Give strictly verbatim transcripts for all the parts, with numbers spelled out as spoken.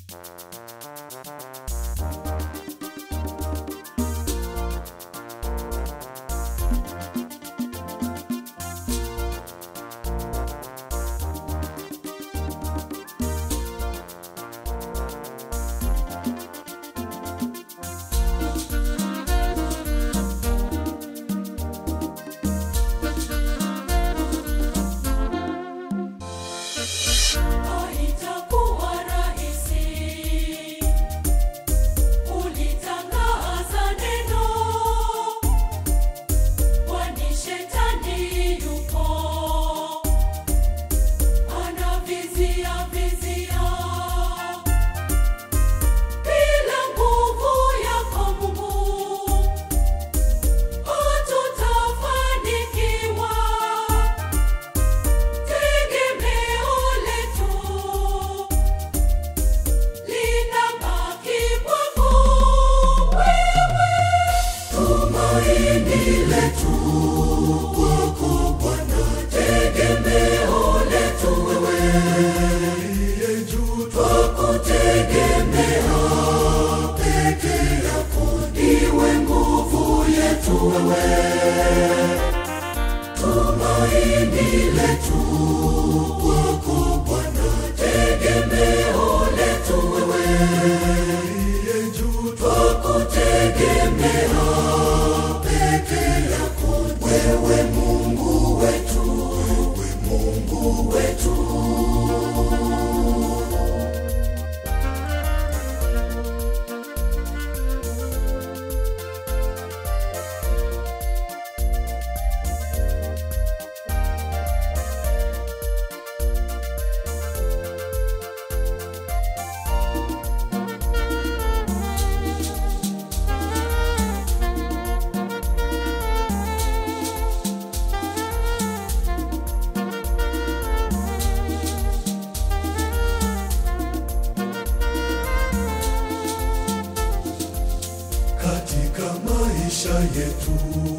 yetu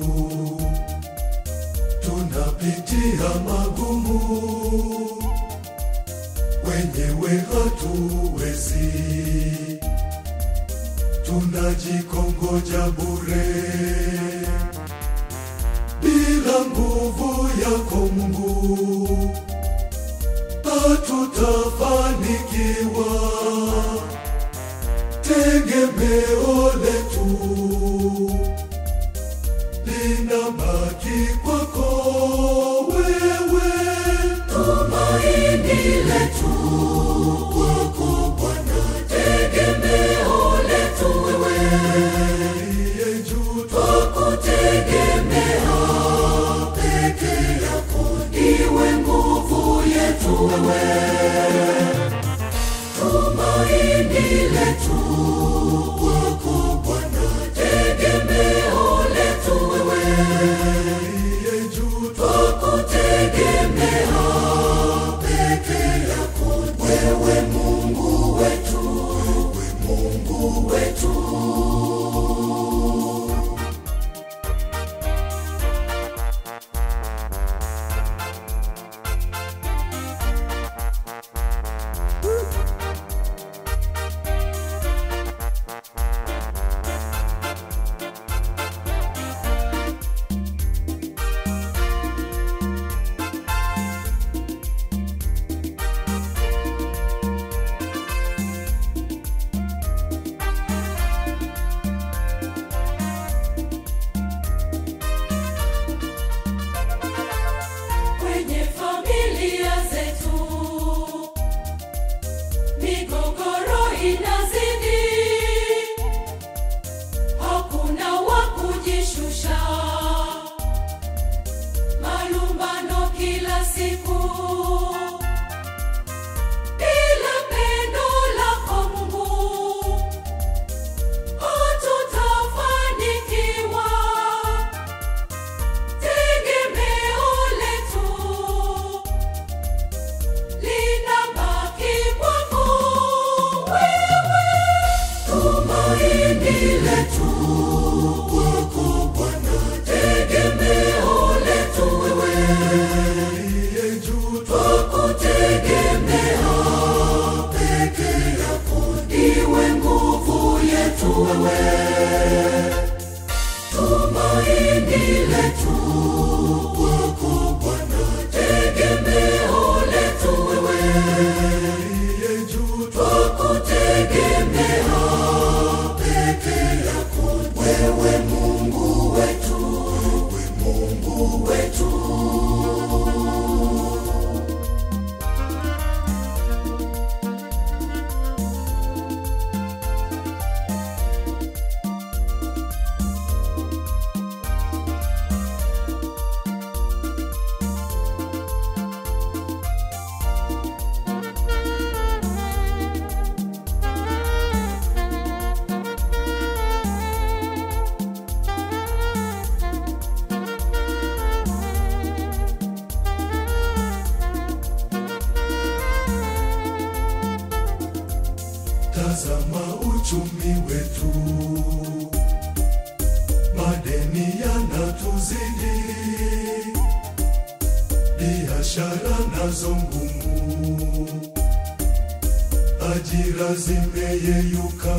tunapitia magumu, wenyewe hatuwezi, tunajikongoja bure. Bila nguvu yako Mungu hatutafanikiwa, tegemeo letu linabaki kwako wewe, tumaini letu kwako Bwana, tegemeo letu wewe, aliye juu twakutegemea, peke yako ndiwe nguvu yetu wewe, tumaini letu kwako Bwana, tegemeo letu wewe, aliye juu twakutegemea, peke yako wewe Mungu wetu, wewe Mungu wetu. letu kwako Bwana, tegemeo letu wewe uliye juu, twakutegemea peke yako, wewe Mungu wetu, wewe Mungu wetu. Tazama uchumi wetu, madeni yanatuzidi, biashara nazo ngumu, ajira zimeyeyuka.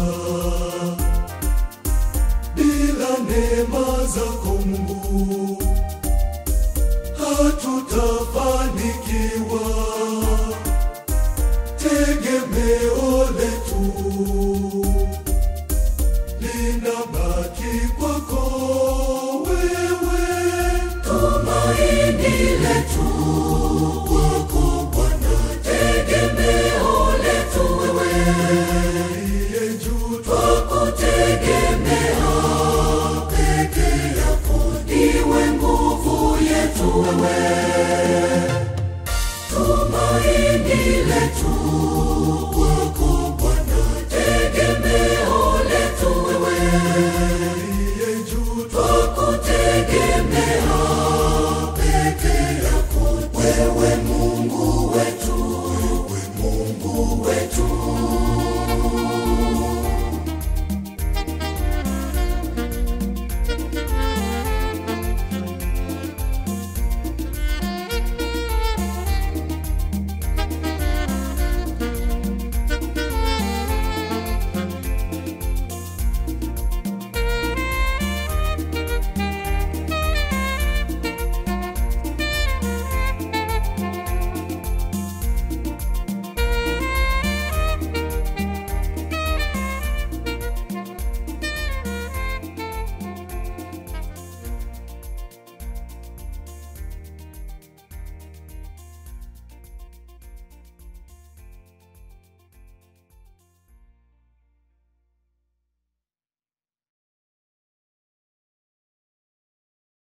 Bila neema zako Mungu, hatutafanikiwa. Tegemeo letu linabaki kwako wewe, tumaini letu kwako Bwana, tegemeo letu wewe uliye juu, twakutegemea peke yako, ndiwe nguvu yetu wewe, tumaini letu